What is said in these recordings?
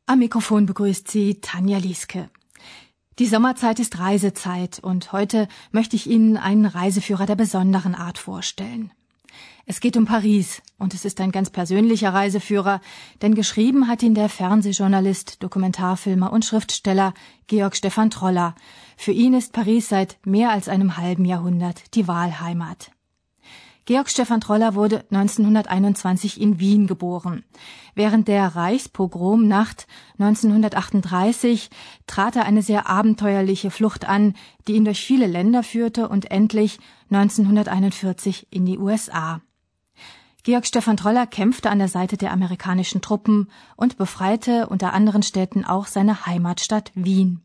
Am Mikrofon begrüßt Sie Tanja Lieske. Die Sommerzeit ist Reisezeit und heute möchte ich Ihnen einen Reiseführer der besonderen Art vorstellen. Es geht um Paris und es ist ein ganz persönlicher Reiseführer, denn geschrieben hat ihn der Fernsehjournalist, Dokumentarfilmer und Schriftsteller Georg Stephan Troller. Für ihn ist Paris seit mehr als einem halben Jahrhundert die Wahlheimat. Georg Stephan Troller wurde 1921 in Wien geboren. Während der Reichspogromnacht 1938 trat er eine sehr abenteuerliche Flucht an, die ihn durch viele Länder führte und endlich 1941 in die USA. Georg Stephan Troller kämpfte an der Seite der amerikanischen Truppen und befreite unter anderen Städten auch seine Heimatstadt Wien.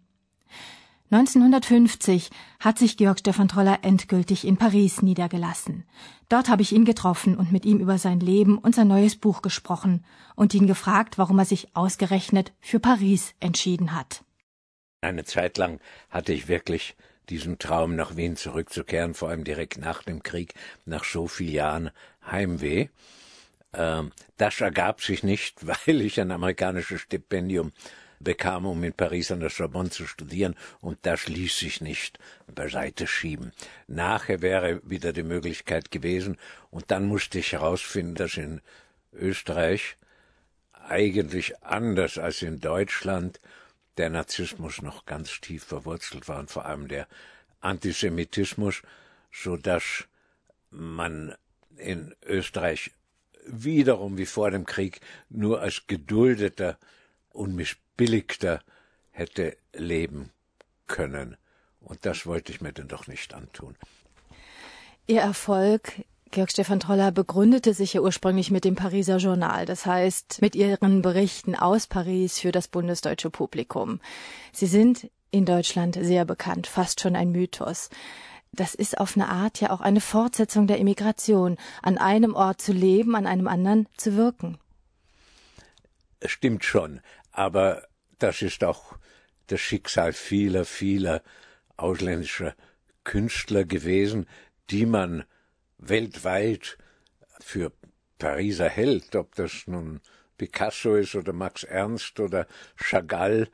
1950 hat sich Georg Stephan Troller endgültig in Paris niedergelassen. Dort habe ich ihn getroffen und mit ihm über sein Leben und sein neues Buch gesprochen und ihn gefragt, warum er sich ausgerechnet für Paris entschieden hat. Eine Zeit lang hatte ich wirklich diesen Traum, nach Wien zurückzukehren, vor allem direkt nach dem Krieg, nach so vielen Jahren Heimweh. Das ergab sich nicht, weil ich ein amerikanisches Stipendium bekam, um in Paris an der Sorbonne zu studieren, und das ließ sich nicht beiseite schieben. Nachher wäre wieder die Möglichkeit gewesen, und dann musste ich herausfinden, dass in Österreich eigentlich anders als in Deutschland der Narzissmus noch ganz tief verwurzelt war und vor allem der Antisemitismus, so dass man in Österreich wiederum wie vor dem Krieg nur als geduldeter und missbilligter hätte leben können. Und das wollte ich mir denn doch nicht antun. Ihr Erfolg, Georg Stephan Troller, begründete sich ja ursprünglich mit dem Pariser Journal, das heißt mit Ihren Berichten aus Paris für das bundesdeutsche Publikum. Sie sind in Deutschland sehr bekannt, fast schon ein Mythos. Das ist auf eine Art ja auch eine Fortsetzung der Emigration, an einem Ort zu leben, an einem anderen zu wirken. Stimmt schon, aber das ist auch das Schicksal vieler ausländischer Künstler gewesen, die man weltweit für Pariser hält, ob das nun Picasso ist oder Max Ernst oder Chagall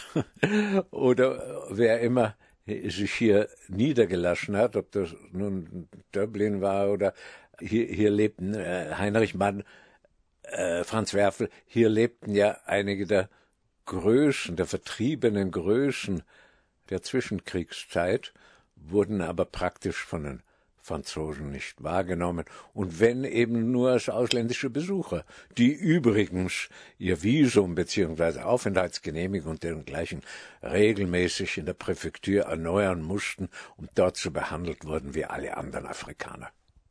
oder wer immer sich hier niedergelassen hat, ob das nun Dublin war oder hier lebten Heinrich Mann, Franz Werfel, hier lebten ja einige der Größen, der vertriebenen Größen der Zwischenkriegszeit, wurden aber praktisch von den Franzosen nicht wahrgenommen, und wenn eben nur als ausländische Besucher, die übrigens ihr Visum bzw. Aufenthaltsgenehmigung und dergleichen regelmäßig in der Präfektur erneuern mussten und dort so behandelt wurden wie alle anderen Afrikaner.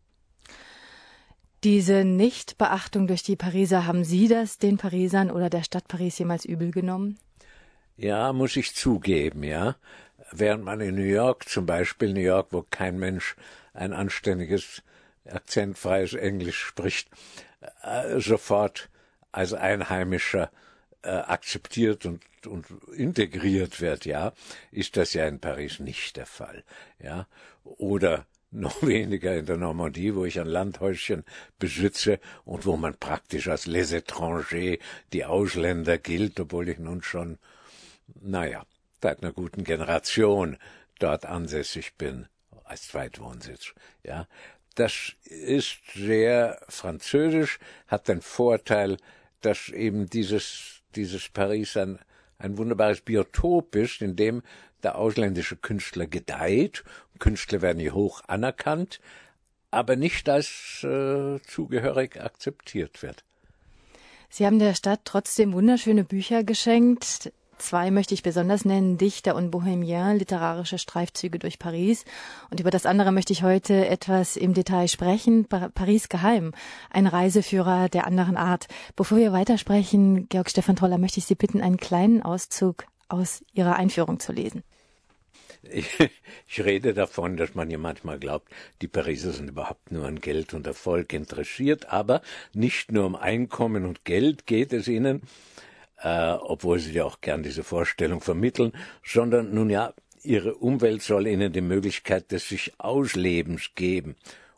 Diese Nichtbeachtung durch die Pariser, haben Sie das den Parisern oder der Stadt Paris jemals übel genommen? Ja, muss ich zugeben, ja. Während man in New York zum Beispiel, New York, wo kein Mensch ein anständiges, akzentfreies Englisch spricht, sofort als Einheimischer akzeptiert und integriert wird, ja, ist das ja in Paris nicht der Fall, ja. Oder noch weniger in der Normandie, wo ich ein Landhäuschen besitze und wo man praktisch als les étrangers, die Ausländer gilt, obwohl ich nun schon, seit einer guten Generation dort ansässig bin, als Zweitwohnsitz, ja. Das ist sehr französisch, hat den Vorteil, dass eben dieses Paris ein wunderbares Biotop ist, in dem der ausländische Künstler gedeiht. Künstler werden hier hoch anerkannt, aber nicht als zugehörig akzeptiert wird. Sie haben der Stadt trotzdem wunderschöne Bücher geschenkt. 2 möchte ich besonders nennen: Dichter und Bohemien, literarische Streifzüge durch Paris. Und über das andere möchte ich heute etwas im Detail sprechen: Paris geheim, ein Reiseführer der anderen Art. Bevor wir weitersprechen, Georg Stephan Troller, möchte ich Sie bitten, einen kleinen Auszug aus Ihrer Einführung zu lesen. Ich rede davon, dass man ja manchmal glaubt, die Pariser sind überhaupt nur an Geld und Erfolg interessiert, aber nicht nur um Einkommen und Geld geht es ihnen, obwohl sie ja auch gern diese Vorstellung vermitteln, sondern nun ja, ihre Umwelt soll ihnen die Möglichkeit des sich Auslebens geben.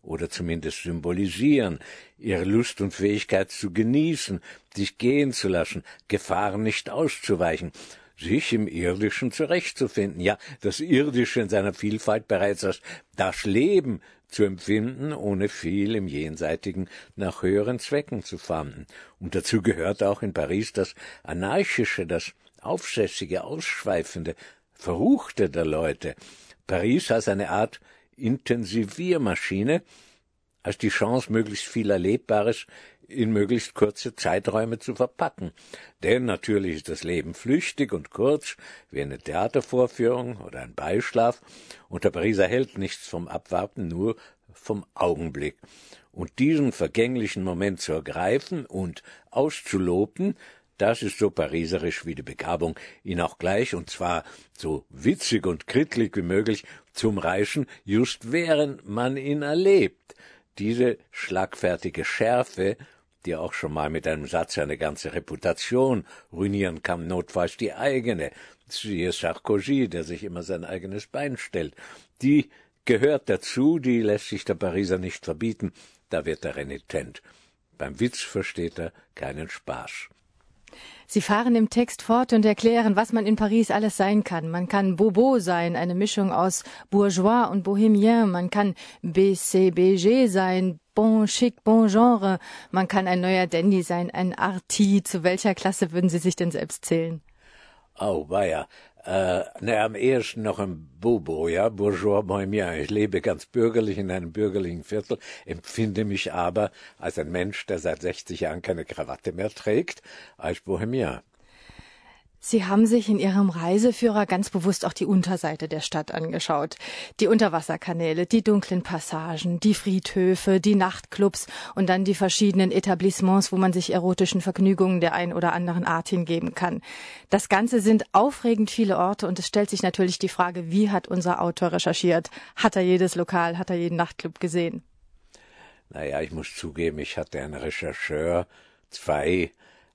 oder zumindest symbolisieren, ihre Lust und Fähigkeit zu genießen, sich gehen zu lassen, Gefahren nicht auszuweichen, sich im Irdischen zurechtzufinden, ja, das Irdische in seiner Vielfalt bereits als das Leben zu empfinden, ohne viel im Jenseitigen nach höheren Zwecken zu fahnden. Und dazu gehört auch in Paris das Anarchische, das Aufsässige, Ausschweifende, Verruchte der Leute. Paris als eine Art Intensiviermaschine, als die Chance, möglichst viel Erlebbares in möglichst kurze Zeiträume zu verpacken. Denn natürlich ist das Leben flüchtig und kurz, wie eine Theatervorführung oder ein Beischlaf, und der Pariser hält nichts vom Abwarten, nur vom Augenblick. Und diesen vergänglichen Moment zu ergreifen und auszuloten, das ist so pariserisch wie die Begabung, ihn auch gleich, und zwar so witzig und krittlich wie möglich, zu umreißen, just während man ihn erlebt. Diese schlagfertige Schärfe, die auch schon mal mit einem Satz eine ganze Reputation ruinieren kann, notfalls die eigene, siehe Sarkozy, der sich immer sein eigenes Bein stellt, die gehört dazu, die lässt sich der Pariser nicht verbieten, da wird er renitent. Beim Witz versteht er keinen Spaß. Sie fahren im Text fort und erklären, was man in Paris alles sein kann. Man kann Bobo sein, eine Mischung aus Bourgeois und Bohemien. Man kann BCBG sein, bon chic, bon genre. Man kann ein neuer Dandy sein, ein Arty. Zu welcher Klasse würden Sie sich denn selbst zählen? Oh, weia. Am ehesten noch ein Bobo, ja, Bourgeois Bohemien. Ich lebe ganz bürgerlich in einem bürgerlichen Viertel, empfinde mich aber als ein Mensch, der seit 60 Jahren keine Krawatte mehr trägt, als Bohemien. Sie haben sich in Ihrem Reiseführer ganz bewusst auch die Unterseite der Stadt angeschaut. Die Unterwasserkanäle, die dunklen Passagen, die Friedhöfe, die Nachtclubs und dann die verschiedenen Etablissements, wo man sich erotischen Vergnügungen der ein oder anderen Art hingeben kann. Das Ganze sind aufregend viele Orte und es stellt sich natürlich die Frage, wie hat unser Autor recherchiert? Hat er jedes Lokal, hat er jeden Nachtclub gesehen? Naja, ich muss zugeben, ich hatte einen Rechercheur, 2,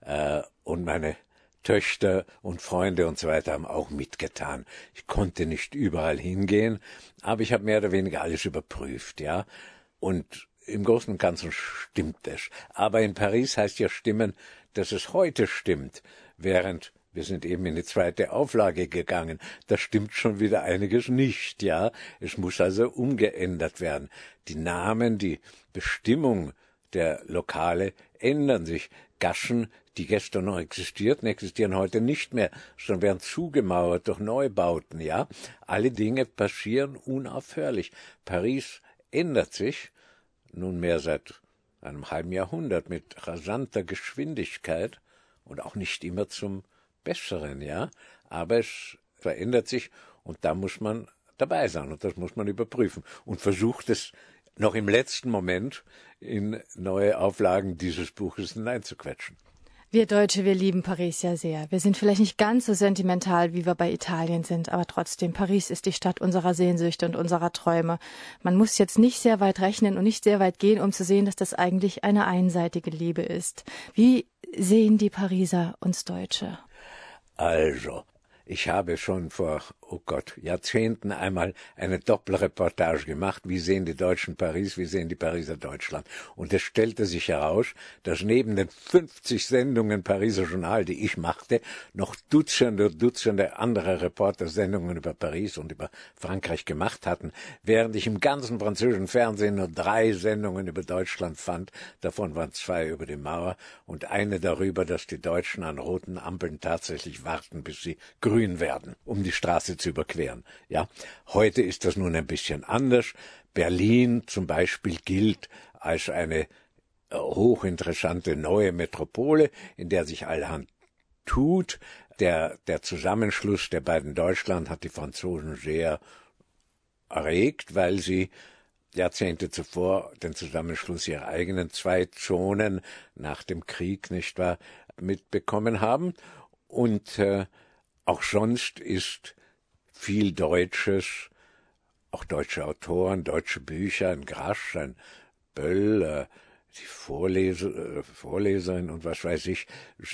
und meine Töchter und Freunde und so weiter haben auch mitgetan. Ich konnte nicht überall hingehen, aber ich habe mehr oder weniger alles überprüft, ja. Und im Großen und Ganzen stimmt es. Aber in Paris heißt ja stimmen, dass es heute stimmt, während wir sind eben in die 2. Auflage gegangen. Da stimmt schon wieder einiges nicht, ja. Es muss also umgeändert werden. Die Namen, die Bestimmung der Lokale ändern sich. Gassen, die gestern noch existierten, existieren heute nicht mehr, sondern werden zugemauert durch Neubauten, ja. Alle Dinge passieren unaufhörlich. Paris ändert sich nunmehr seit einem halben Jahrhundert mit rasanter Geschwindigkeit und auch nicht immer zum Besseren, ja. Aber es verändert sich und da muss man dabei sein und das muss man überprüfen und versucht es noch im letzten Moment in neue Auflagen dieses Buches hineinzuquetschen. Wir Deutsche, wir lieben Paris ja sehr. Wir sind vielleicht nicht ganz so sentimental, wie wir bei Italien sind, aber trotzdem, Paris ist die Stadt unserer Sehnsüchte und unserer Träume. Man muss jetzt nicht sehr weit rechnen und nicht sehr weit gehen, um zu sehen, dass das eigentlich eine einseitige Liebe ist. Wie sehen die Pariser uns Deutsche? Also, ich habe schon vor, Jahrzehnten einmal eine Doppelreportage gemacht, wie sehen die Deutschen Paris, wie sehen die Pariser Deutschland. Und es stellte sich heraus, dass neben den 50 Sendungen Pariser Journal, die ich machte, noch Dutzende andere Reporter Sendungen über Paris und über Frankreich gemacht hatten, während ich im ganzen französischen Fernsehen nur 3 Sendungen über Deutschland fand, davon waren 2 über die Mauer und eine darüber, dass die Deutschen an roten Ampeln tatsächlich warten, bis sie grün werden, um die Straße zu überqueren. Ja, heute ist das nun ein bisschen anders. Berlin zum Beispiel gilt als eine hochinteressante neue Metropole, in der sich allerhand tut. Der Zusammenschluss der beiden Deutschland hat die Franzosen sehr erregt, weil sie Jahrzehnte zuvor den Zusammenschluss ihrer eigenen 2 Zonen nach dem Krieg, nicht wahr, mitbekommen haben. Und auch sonst ist viel Deutsches, auch deutsche Autoren, deutsche Bücher, ein Grasch, ein Böll, die Vorleserin und was weiß ich,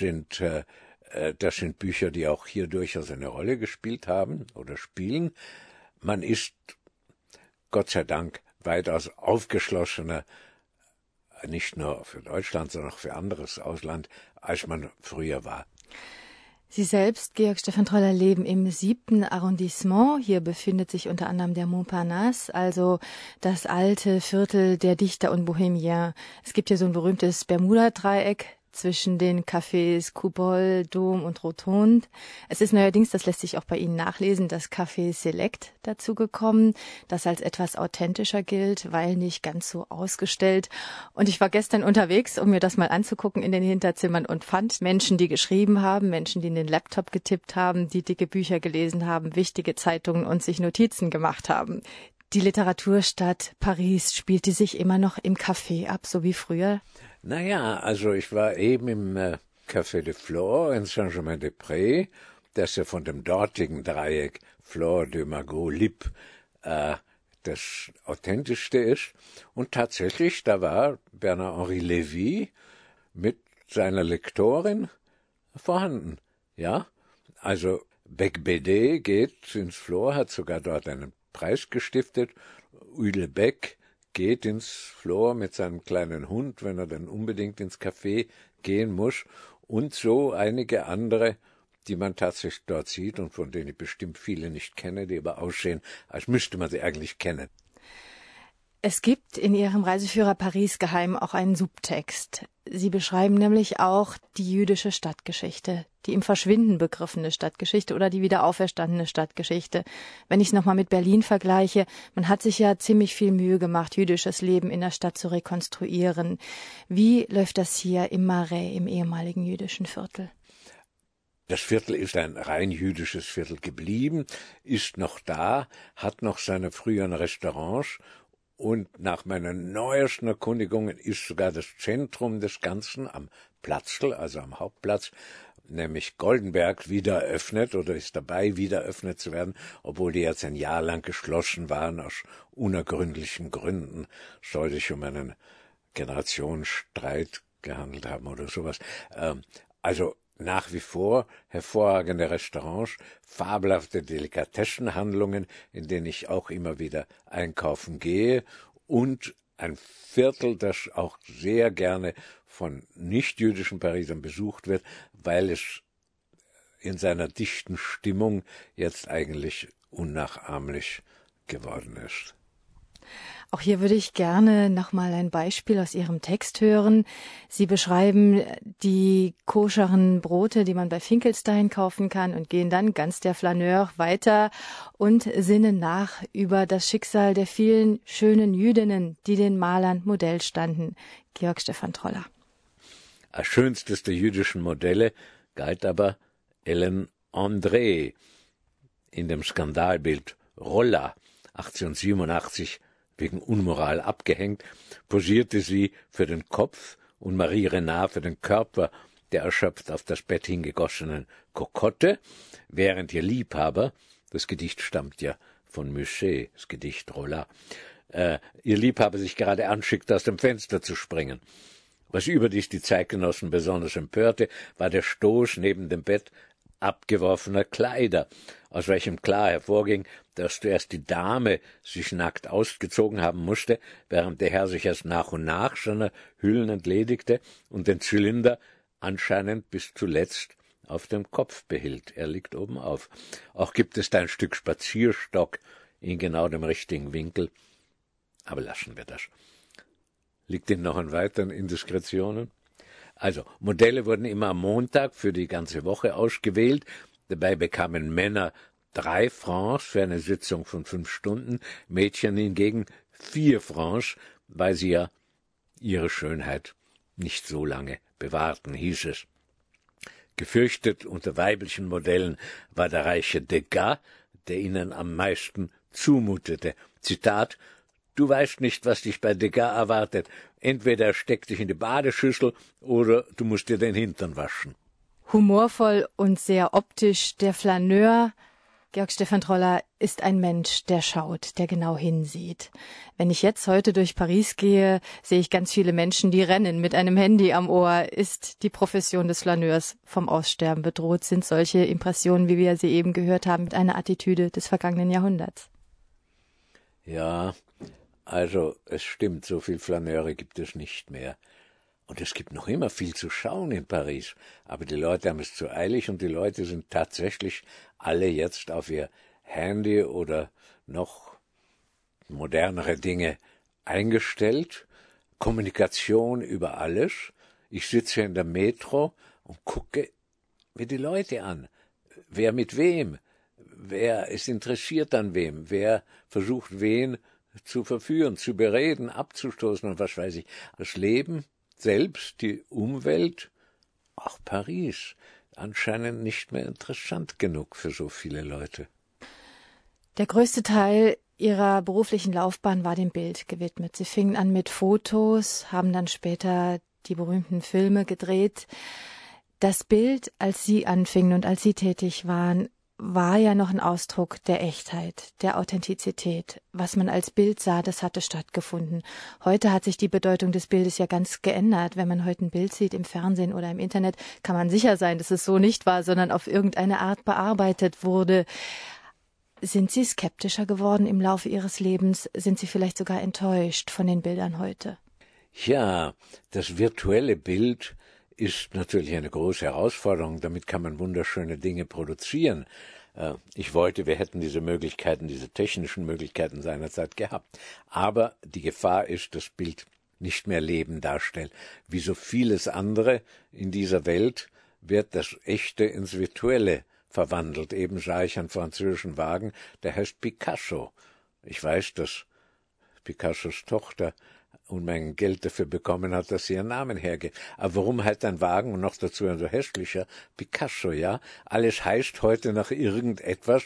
das sind Bücher, die auch hier durchaus eine Rolle gespielt haben oder spielen. Man ist, Gott sei Dank, weitaus aufgeschlossener, nicht nur für Deutschland, sondern auch für anderes Ausland, als man früher war. Sie selbst, Georg Stephan Troller, leben im 7. Arrondissement. Hier befindet sich unter anderem der Montparnasse, also das alte Viertel der Dichter und Bohemiens. Es gibt hier so ein berühmtes Bermuda-Dreieck zwischen den Cafés Coupole, Dom und Rotonde. Es ist neuerdings, das lässt sich auch bei Ihnen nachlesen, das Café Select dazugekommen, das als etwas authentischer gilt, weil nicht ganz so ausgestellt. Und ich war gestern unterwegs, um mir das mal anzugucken in den Hinterzimmern und fand Menschen, die geschrieben haben, Menschen, die in den Laptop getippt haben, die dicke Bücher gelesen haben, wichtige Zeitungen und sich Notizen gemacht haben. Die Literaturstadt Paris, spielt die sich immer noch im Café ab, so wie früher? Naja, also ich war eben im Café de Flore in Saint-Germain-des-Prés, das ja von dem dortigen Dreieck Flore de Margot Lippe das authentischste ist. Und tatsächlich, da war Bernard-Henri Lévy mit seiner Lektorin vorhanden. Ja, also Bec-Bédé geht ins Flore, hat sogar dort einen Preis gestiftet. Udelbeck geht ins Flore mit seinem kleinen Hund, wenn er dann unbedingt ins Café gehen muss. Und so einige andere, die man tatsächlich dort sieht und von denen ich bestimmt viele nicht kenne, die aber aussehen, als müsste man sie eigentlich kennen. Es gibt in Ihrem Reiseführer Paris geheim auch einen Subtext. Sie beschreiben nämlich auch die jüdische Stadtgeschichte, die im Verschwinden begriffene Stadtgeschichte oder die wiederauferstandene Stadtgeschichte. Wenn ich es nochmal mit Berlin vergleiche, man hat sich ja ziemlich viel Mühe gemacht, jüdisches Leben in der Stadt zu rekonstruieren. Wie läuft das hier im Marais, im ehemaligen jüdischen Viertel? Das Viertel ist ein rein jüdisches Viertel geblieben, ist noch da, hat noch seine früheren Restaurants. Und nach meinen neuesten Erkundigungen ist sogar das Zentrum des Ganzen am Platzl, also am Hauptplatz, nämlich Goldenberg, wieder eröffnet oder ist dabei, wieder eröffnet zu werden, obwohl die jetzt ein Jahr lang geschlossen waren, aus unergründlichen Gründen, soll sich um einen Generationsstreit gehandelt haben oder sowas. Also nach wie vor hervorragende Restaurants, fabelhafte Delikatessenhandlungen, in denen ich auch immer wieder einkaufen gehe und ein Viertel, das auch sehr gerne von nichtjüdischen Parisern besucht wird, weil es in seiner dichten Stimmung jetzt eigentlich unnachahmlich geworden ist. Auch hier würde ich gerne nochmal ein Beispiel aus Ihrem Text hören. Sie beschreiben die koscheren Brote, die man bei Finkelstein kaufen kann und gehen dann ganz der Flaneur weiter und sinnen nach über das Schicksal der vielen schönen Jüdinnen, die den Malern Modell standen. Georg Stephan Troller. Als schönstes der jüdischen Modelle galt aber Ellen André. In dem Skandalbild Rolla 1887 wegen Unmoral abgehängt, posierte sie für den Kopf und Marie Renard für den Körper der erschöpft auf das Bett hingegossenen Kokotte, während ihr Liebhaber, das Gedicht stammt ja von Musset, das Gedicht Rolla, ihr Liebhaber sich gerade anschickte, aus dem Fenster zu springen. Was überdies die Zeitgenossen besonders empörte, war der Stoß neben dem Bett abgeworfener Kleider, aus welchem klar hervorging, dass zuerst die Dame sich nackt ausgezogen haben musste, während der Herr sich erst nach und nach seiner Hüllen entledigte und den Zylinder anscheinend bis zuletzt auf dem Kopf behielt. Er liegt oben auf. Auch gibt es da ein Stück Spazierstock in genau dem richtigen Winkel. Aber lassen wir das. Liegt Ihnen noch an weiteren Indiskretionen? Also, Modelle wurden immer am Montag für die ganze Woche ausgewählt. Dabei bekamen Männer 3 Francs für eine Sitzung von 5 Stunden, Mädchen hingegen 4 Francs, weil sie ja ihre Schönheit nicht so lange bewahrten, hieß es. Gefürchtet unter weiblichen Modellen war der reiche Degas, der ihnen am meisten zumutete. Zitat: Du weißt nicht, was dich bei Degas erwartet. Entweder er steckt dich in die Badeschüssel oder du musst dir den Hintern waschen. Humorvoll und sehr optisch. Der Flaneur, Georg Stephan Troller, ist ein Mensch, der schaut, der genau hinsieht. Wenn ich jetzt heute durch Paris gehe, sehe ich ganz viele Menschen, die rennen mit einem Handy am Ohr. Ist die Profession des Flaneurs vom Aussterben bedroht? Sind solche Impressionen, wie wir sie eben gehört haben, mit einer Attitüde des vergangenen Jahrhunderts? Ja, Also es stimmt, so viel Flaneure gibt es nicht mehr. Und es gibt noch immer viel zu schauen in Paris. Aber die Leute haben es zu eilig und die Leute sind tatsächlich alle jetzt auf ihr Handy oder noch modernere Dinge eingestellt. Kommunikation über alles. Ich sitze in der Metro und gucke mir die Leute an. Wer mit wem? Wer ist interessiert an wem? Wer versucht, wen zu verführen, zu bereden, abzustoßen und was weiß ich. Das Leben selbst, die Umwelt, auch Paris, anscheinend nicht mehr interessant genug für so viele Leute. Der größte Teil Ihrer beruflichen Laufbahn war dem Bild gewidmet. Sie fingen an mit Fotos, haben dann später die berühmten Filme gedreht. Das Bild, als Sie anfingen und als Sie tätig waren, war ja noch ein Ausdruck der Echtheit, der Authentizität. Was man als Bild sah, das hatte stattgefunden. Heute hat sich die Bedeutung des Bildes ja ganz geändert. Wenn man heute ein Bild sieht im Fernsehen oder im Internet, kann man sicher sein, dass es so nicht war, sondern auf irgendeine Art bearbeitet wurde. Sind Sie skeptischer geworden im Laufe Ihres Lebens? Sind Sie vielleicht sogar enttäuscht von den Bildern heute? Ja, das virtuelle Bild ist natürlich eine große Herausforderung. Damit kann man wunderschöne Dinge produzieren. Ich wollte, wir hätten diese Möglichkeiten, diese technischen Möglichkeiten seinerzeit gehabt. Aber die Gefahr ist, das Bild nicht mehr Leben darstellt. Wie so vieles andere in dieser Welt wird das Echte ins Virtuelle verwandelt. Eben sah ich einen französischen Wagen, der heißt Picasso. Ich weiß, dass Picassos Tochter Unmengen Geld dafür bekommen hat, dass sie ihren Namen hergibt. Aber warum halt ein Wagen und noch dazu ein so hässlicher Picasso, ja? Alles heißt heute nach irgendetwas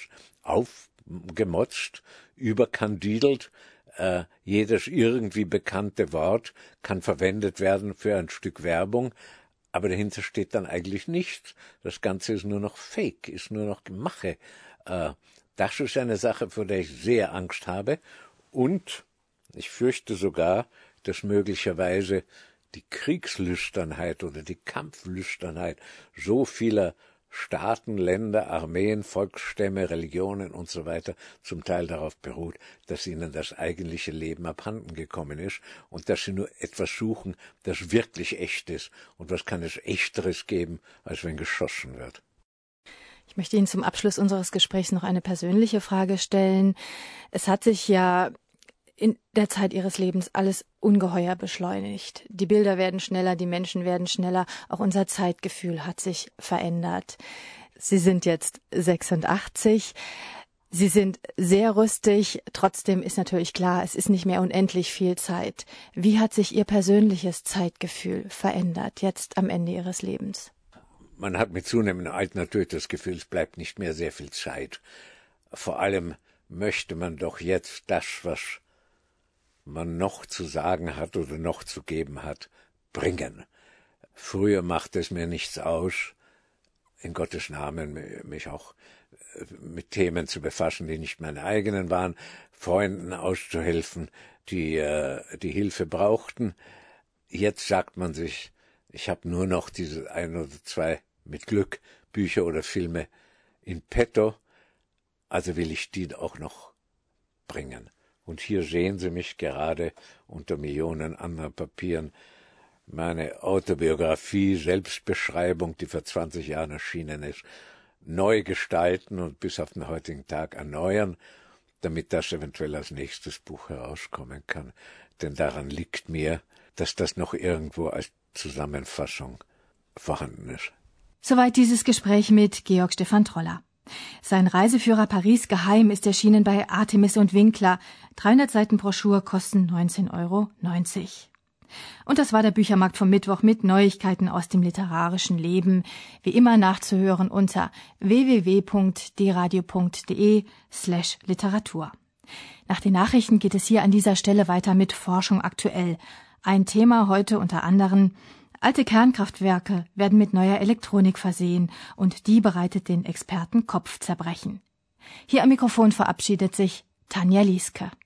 aufgemotzt, überkandidelt. Jedes irgendwie bekannte Wort kann verwendet werden für ein Stück Werbung, aber dahinter steht dann eigentlich nichts. Das Ganze ist nur noch Fake, ist nur noch Gemache. Das ist eine Sache, vor der ich sehr Angst habe und ich fürchte sogar, dass möglicherweise die Kriegslüsternheit oder die Kampflüsternheit so vieler Staaten, Länder, Armeen, Volksstämme, Religionen und so weiter zum Teil darauf beruht, dass ihnen das eigentliche Leben abhanden gekommen ist und dass sie nur etwas suchen, das wirklich echt ist. Und was kann es Echteres geben, als wenn geschossen wird? Ich möchte Ihnen zum Abschluss unseres Gesprächs noch eine persönliche Frage stellen. Es hat sich ja in der Zeit Ihres Lebens alles ungeheuer beschleunigt. Die Bilder werden schneller, die Menschen werden schneller, auch unser Zeitgefühl hat sich verändert. Sie sind jetzt 86, Sie sind sehr rüstig, trotzdem ist natürlich klar, es ist nicht mehr unendlich viel Zeit. Wie hat sich Ihr persönliches Zeitgefühl verändert, jetzt am Ende Ihres Lebens? Man hat mit zunehmendem Alter natürlich das Gefühl, es bleibt nicht mehr sehr viel Zeit. Vor allem möchte man doch jetzt das, was man noch zu sagen hat oder noch zu geben hat, bringen. Früher machte es mir nichts aus, in Gottes Namen mich auch mit Themen zu befassen, die nicht meine eigenen waren, Freunden auszuhelfen, die Hilfe brauchten. Jetzt sagt man sich, ich habe nur noch diese ein oder zwei, mit Glück, Bücher oder Filme in petto, also will ich die auch noch bringen. Und hier sehen Sie mich gerade unter Millionen anderer Papieren. Meine Autobiografie, Selbstbeschreibung, die vor 20 Jahren erschienen ist, neu gestalten und bis auf den heutigen Tag erneuern, damit das eventuell als nächstes Buch herauskommen kann. Denn daran liegt mir, dass das noch irgendwo als Zusammenfassung vorhanden ist. Soweit dieses Gespräch mit Georg Stephan Troller. Sein Reiseführer Paris Geheim ist erschienen bei Artemis und Winkler. 300 Seiten Broschur kosten 19,90 €. Und das war der Büchermarkt vom Mittwoch mit Neuigkeiten aus dem literarischen Leben. Wie immer nachzuhören unter www.dradio.de/Literatur. Nach den Nachrichten geht es hier an dieser Stelle weiter mit Forschung aktuell. Ein Thema heute unter anderem: Alte Kernkraftwerke werden mit neuer Elektronik versehen und die bereitet den Experten Kopfzerbrechen. Hier am Mikrofon verabschiedet sich Tanja Lieske.